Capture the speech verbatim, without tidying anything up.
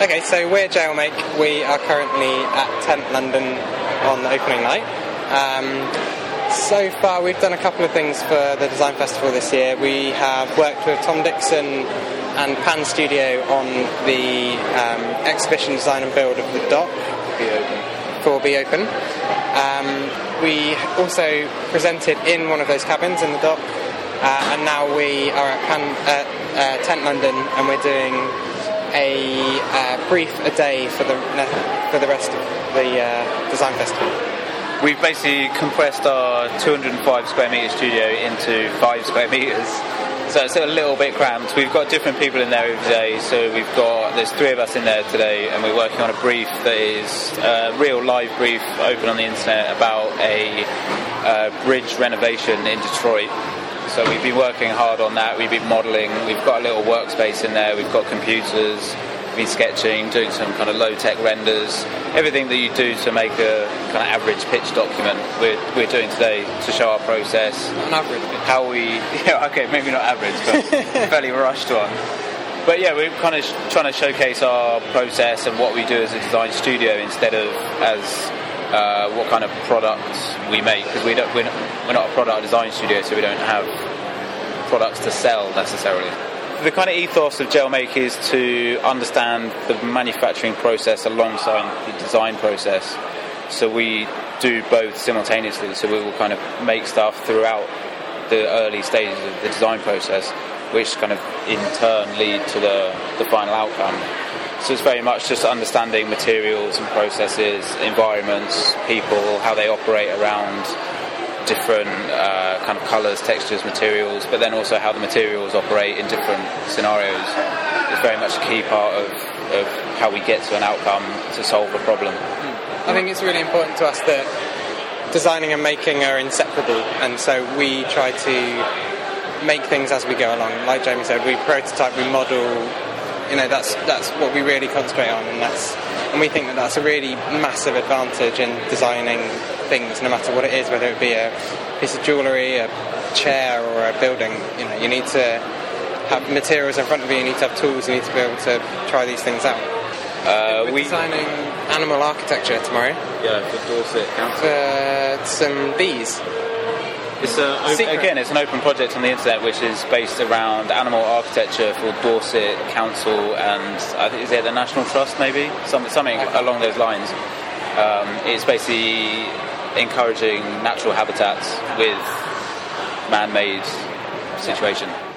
Okay, so we're Jailmake. We are currently at Tent London on the opening night. Um, so far we've done a couple of things for the Design Festival this year. We have worked with Tom Dixon and Pan Studio on the um, exhibition design and build of the dock Be Open. for Be Open. Um, we also presented in one of those cabins in the dock, uh, and now we are at Pan, uh, uh, Tent London, and we're doing a uh, brief a day for the for the rest of the uh, Design Festival. We've basically compressed our two hundred five square metre studio into five square metres, so it's a little bit cramped. We've got different people in there every day, so we've got, there's three of us in there today, and we're working on a brief that is a real live brief open on the internet about a uh, bridge renovation in Detroit. So we've been working hard on that, we've been modelling, we've got a little workspace in there, we've got computers, we've been sketching, doing some kind of low-tech renders, everything that you do to make a kind of average pitch document we're, we're doing today to show our process. An average pitch. How we, yeah, okay, maybe not average, but fairly rushed one. But yeah, we're kind of sh- trying to showcase our process and what we do as a design studio instead of as Uh, what kind of products we make, because we don't, we're, not, we're not a product design studio, so we don't have products to sell necessarily. The kind of ethos of Jailmake is to understand the manufacturing process alongside the design process. So we do both simultaneously, so we will kind of make stuff throughout the early stages of the design process, which kind of in turn lead to the, the final outcome. So it's very much just understanding materials and processes, environments, people, how they operate around different uh, kind of colours, textures, materials, but then also how the materials operate in different scenarios. It's very much a key part of, of how we get to an outcome to solve a problem. I think it's really important to us that designing and making are inseparable, and so we try to make things as we go along. Like Jamie said, we prototype, we model. You know, that's that's what we really concentrate on, and that's and we think that that's a really massive advantage in designing things, no matter what it is, whether it be a piece of jewellery, a chair, or a building. You know, you need to have materials in front of you, you need to have tools, you need to be able to try these things out. Uh, We're we designing animal architecture tomorrow. Yeah, for Dorset Council. For some bees. It's a, op- again, it's an open project on the internet which is based around animal architecture for Dorset Council and I think is it the National Trust maybe? Some, something okay. along those lines. Um, it's basically encouraging natural habitats with man-made situation.